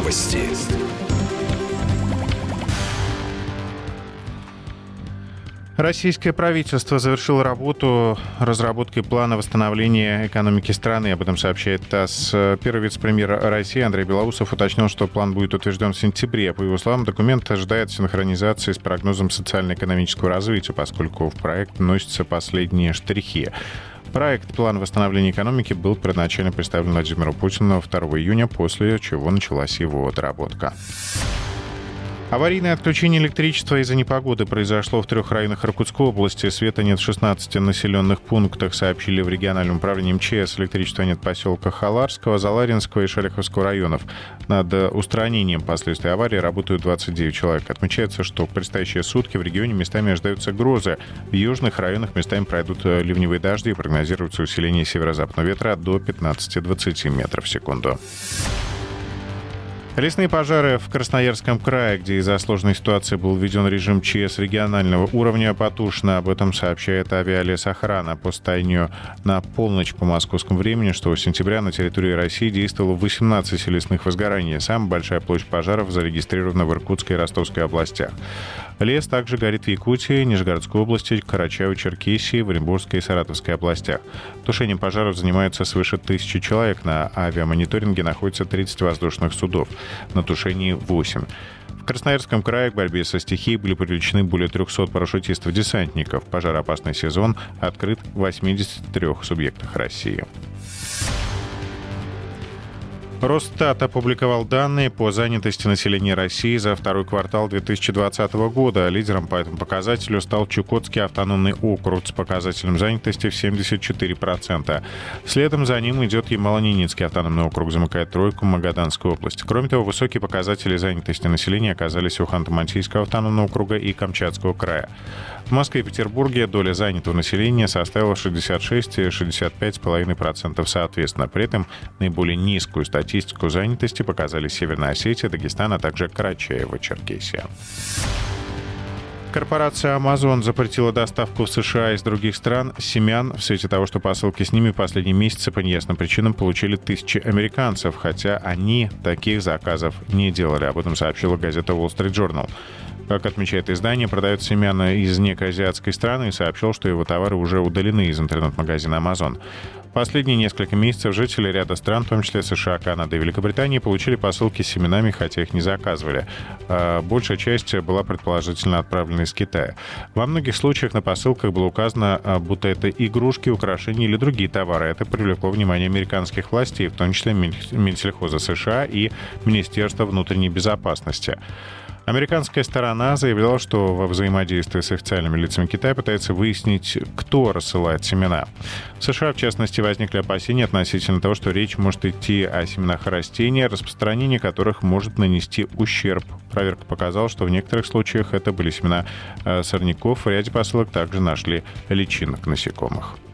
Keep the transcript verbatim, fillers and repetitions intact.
Новости. Российское правительство завершило работу разработкой плана восстановления экономики страны. Об этом сообщает ТАСС. Первый вице-премьер России Андрей Белоусов уточнил, что план будет утвержден в сентябре. По его словам, документ ожидает синхронизации с прогнозом социально-экономического развития, поскольку в проект вносятся последние штрихи. Проект «План восстановления экономики» был первоначально представлен Владимиру Путину второго июня, после чего началась его доработка. Аварийное отключение электричества из-за непогоды произошло в трех районах Иркутской области. Света нет в шестнадцати населенных пунктах, сообщили в региональном управлении МЧС. Электричества нет в поселках Халарского, Заларинского и Шелиховского районов. Над устранением последствий аварии работают двадцать девять человек. Отмечается, что в предстоящие сутки в регионе местами ожидаются грозы. В южных районах местами пройдут ливневые дожди и прогнозируется усиление северо-западного ветра до пятнадцати-двадцати метров в секунду. Лесные пожары в Красноярском крае, где из-за сложной ситуации был введен режим ЧС регионального уровня, потушено. Об этом сообщает авиалесохрана. По состоянию на полночь по московскому времени, шестого сентября, на территории России действовало восемнадцать лесных возгораний. Самая большая площадь пожаров зарегистрирована в Иркутской и Ростовской областях. Лес также горит в Якутии, Нижегородской области, Карачаево-Черкесии, в Оренбургской и Саратовской областях. Тушением пожаров занимаются свыше тысячи человек. На авиамониторинге находится тридцать воздушных судов. На тушении восемь. В Красноярском крае к борьбе со стихией были привлечены более трехсот парашютистов-десантников. Пожароопасный сезон открыт в восьмидесяти трёх субъектах России. Росстат опубликовал данные по занятости населения России за второй квартал две тысячи двадцатого года. Лидером по этому показателю стал Чукотский автономный округ с показателем занятости в семьдесят четыре процента. Следом за ним идет Ямало-Ненецкий автономный округ, замыкает тройку Магаданской области. Кроме того, высокие показатели занятости населения оказались у Ханты-Мансийского автономного округа и Камчатского края. В Москве и Петербурге доля занятого населения составила шестьдесят шесть и шестьдесят пять целых пять десятых процента соответственно. При этом наиболее низкую статистику занятости показали Северная Осетия, Дагестан, а также Карачаево-Черкесия. Корпорация Amazon запретила доставку в США из других стран семян в свете того, что посылки с ними в последние месяцы по неясным причинам получили тысячи американцев, хотя они таких заказов не делали. Об этом сообщила газета Wall Street Journal. Как отмечает издание, продает семяна из некой азиатской страны и сообщил, что его товары уже удалены из интернет-магазина Amazon. Последние несколько месяцев жители ряда стран, в том числе США, Канады и Великобритании, получили посылки с семенами, хотя их не заказывали. Большая часть была предположительно отправлена из Китая. Во многих случаях на посылках было указано, будто это игрушки, украшения или другие товары. Это привлекло внимание американских властей, в том числе Минсельхоза США и Министерства внутренней безопасности. Американская сторона заявляла, что во взаимодействии с официальными лицами Китая пытается выяснить, кто рассылает семена. В США, в частности, возникли опасения относительно того, что речь может идти о семенах растений, распространение которых может нанести ущерб. Проверка показала, что в некоторых случаях это были семена сорняков. В ряде посылок также нашли личинок насекомых.